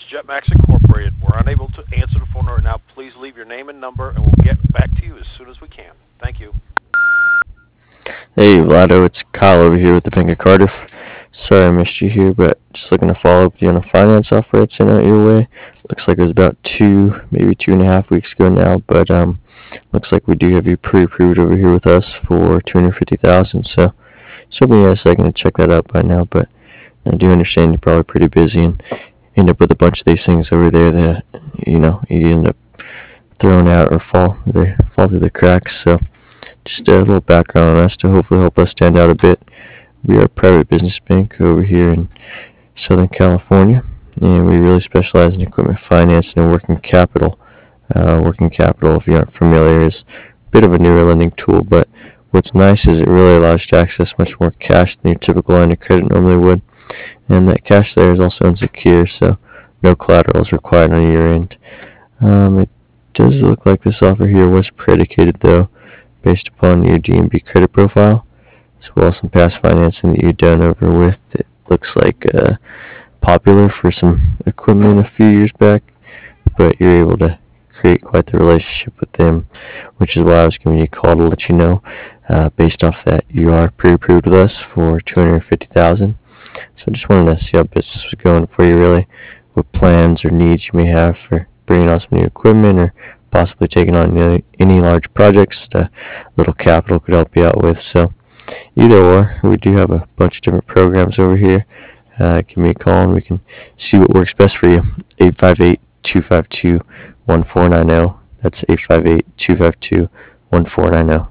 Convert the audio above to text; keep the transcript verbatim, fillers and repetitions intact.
Jetmax Incorporated. We're unable to answer the phone right now. Please leave your name and number, and we'll get back to you as soon as we can. Thank you. Hey Vlado, it's Kyle over here with the Bank of Cardiff. Sorry I missed you here, but just looking to follow up with you on a finance offer that's sent out your way. Looks like it was about two, maybe two and a half weeks ago now, but um, looks like we do have you pre-approved over here with us for two hundred fifty thousand. So, just hoping you had a second to check that out by now. But I do understand you're probably pretty busy and end up with a bunch of these things over there that you know you end up throwing out or fall they fall through the cracks. So just a little background on us to hopefully help us stand out a bit. We are a private business bank over here in Southern California, and we really specialize in equipment finance and working capital. Uh, working capital, if you aren't familiar, is a bit of a newer lending tool, but what's nice is it really allows you to access much more cash than your typical line of credit normally would, and that cash there is also unsecure, so no collateral is required on your end. Um, it does look like this offer here was predicated, though, based upon your D N B credit profile, as well as some past financing that you've done over with. It looks like uh, Popular for some equipment a few years back, but you're able to create quite the relationship with them, which is why I was giving you a call to let you know. Uh, based off that, you are pre-approved with us for two hundred fifty thousand. So I just wanted to see how business was going for you, really, what plans or needs you may have for bringing on some new equipment or possibly taking on any, any large projects that a little capital could help you out with. So either or, we do have a bunch of different programs over here. Uh, give me a call and we can see what works best for you. eight five eight, two five two, one four nine zero. That's eight five eight, two five two, one four nine zero.